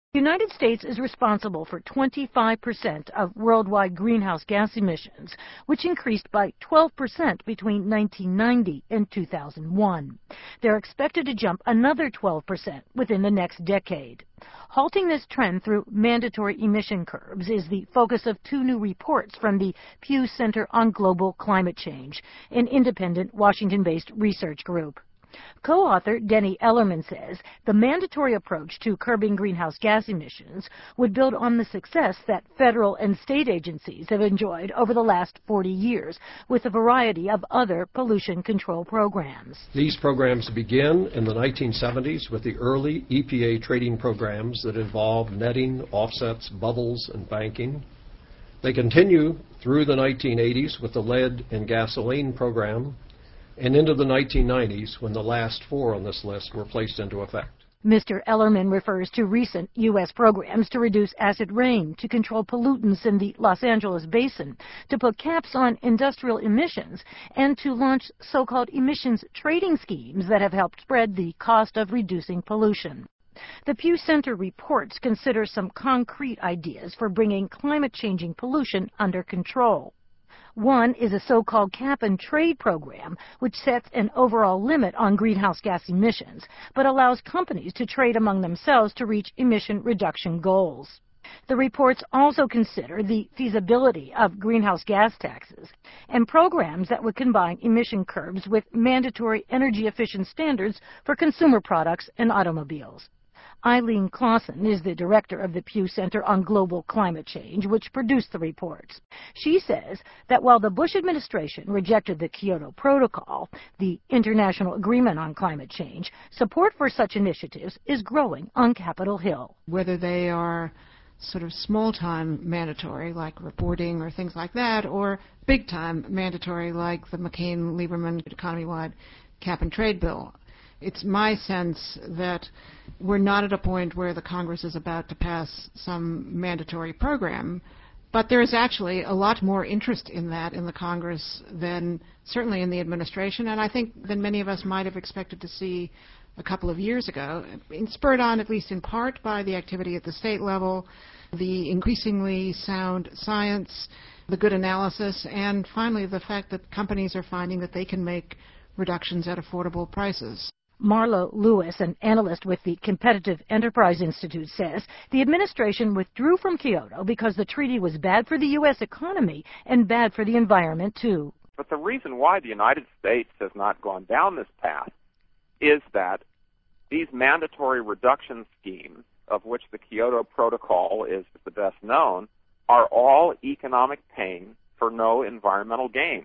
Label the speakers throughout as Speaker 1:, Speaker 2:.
Speaker 1: The United States is responsible for 25% of worldwide greenhouse gas emissions, which increased by 12% between 1990 and 2001. They're expected to jump another 12% within the next decade. Halting this trend through mandatory emission curbs is the focus of two new reports from the Pew Center on Global Climate Change, an independent Washington-based research group. Co-author Denny Ellerman says the mandatory approach to curbing greenhouse gas emissions would build on the success that federal and state agencies have enjoyed over the last 40 years with a variety of other pollution control programs.
Speaker 2: These programs begin in the 1970s with the early EPA trading programs that involved netting, offsets, bubbles, and banking. They continue through the 1980s with the lead and gasoline program, and into the 1990s when the last four on this list were placed into effect.
Speaker 1: Mr. Ellerman refers to recent U.S. programs to reduce acid rain, to control pollutants in the Los Angeles basin, to put caps on industrial emissions, and to launch so-called emissions trading schemes that have helped spread the cost of reducing pollution. The Pew Center reports consider some concrete ideas for bringing climate-changing pollution under control. One is a so-called cap-and-trade program, which sets an overall limit on greenhouse gas emissions, but allows companies to trade among themselves to reach emission reduction goals. The reports also consider the feasibility of greenhouse gas taxes and programs that would combine emission curbs with mandatory energy-efficient standards for consumer products and automobiles. Eileen Clausen is the director of the Pew Center on Global Climate Change, which produced the reports. She says that while the Bush administration rejected the Kyoto Protocol, the International Agreement on Climate Change, support for such initiatives is growing on Capitol Hill.
Speaker 3: Whether they are sort of small-time mandatory, like reporting or things like that, or big-time mandatory, like the McCain-Lieberman economy-wide cap-and-trade bill. It's my sense that we're not at a point where the Congress is about to pass some mandatory program, but there is actually a lot more interest in that in the Congress than certainly in the administration, and I think than many of us might have expected to see a couple of years ago, spurred on at least in part by the activity at the state level, the increasingly sound science, the good analysis, and finally the fact that companies are finding that they can make reductions at affordable prices.
Speaker 1: Marlo Lewis, an analyst with the Competitive Enterprise Institute, says the administration withdrew from Kyoto because the treaty was bad for the U.S. economy and bad for the environment, too.
Speaker 4: But the reason why the United States has not gone down this path is that these mandatory reduction schemes, of which the Kyoto Protocol is the best known, are all economic pain for no environmental gain.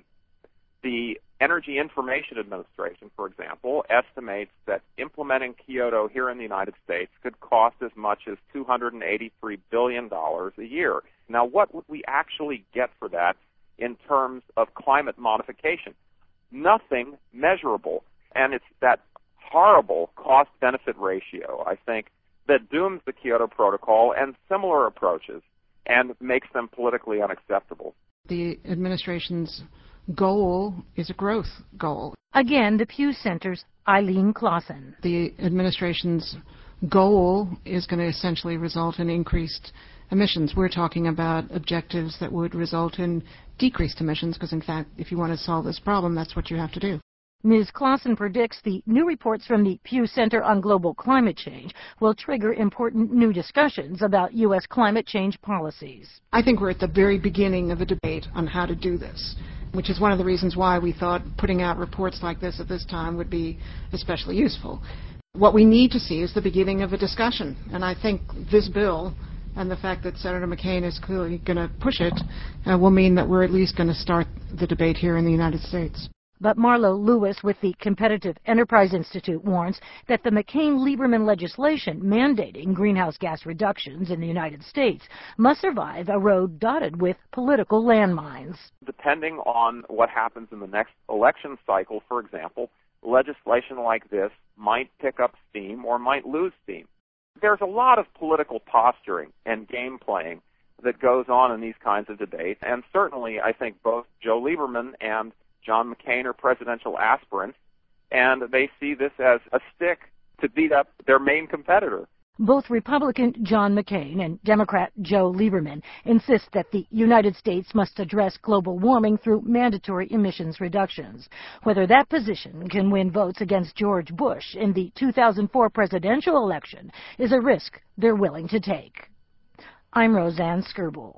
Speaker 4: The Energy Information Administration, for example, estimates that implementing Kyoto here in the United States could cost as much as $283 billion a year. Now, what would we actually get for that in terms of climate modification? Nothing measurable. And it's that horrible cost-benefit ratio, I think, that dooms the Kyoto Protocol and similar approaches and makes them politically unacceptable.
Speaker 3: The administration's goal is a growth goal.
Speaker 1: Again, the Pew Center's Eileen Clausen.
Speaker 3: The administration's goal is going to essentially result in increased emissions. We're talking about objectives that would result in decreased emissions because, in fact, if you want to solve this problem, that's what you have to do.
Speaker 1: Ms. Clausen predicts the new reports from the Pew Center on Global Climate Change will trigger important new discussions about U.S. climate change policies.
Speaker 3: I think we're at the very beginning of a debate on how to do this, which is one of the reasons why we thought putting out reports like this at this time would be especially useful. What we need to see is the beginning of a discussion, and I think this bill and the fact that Senator McCain is clearly going to push it will mean that we're at least going to start the debate here in the United States.
Speaker 1: But Marlo Lewis with the Competitive Enterprise Institute warns that the McCain-Lieberman legislation mandating greenhouse gas reductions in the United States must survive a road dotted with political landmines.
Speaker 4: Depending on what happens in the next election cycle, for example, legislation like this might pick up steam or might lose steam. There's a lot of political posturing and game playing that goes on in these kinds of debates, and certainly I think both Joe Lieberman and John McCain are presidential aspirants, and they see this as a stick to beat up their main competitor.
Speaker 1: Both Republican John McCain and Democrat Joe Lieberman insist that the United States must address global warming through mandatory emissions reductions. Whether that position can win votes against George Bush in the 2004 presidential election is a risk they're willing to take. I'm Roseanne Skirble.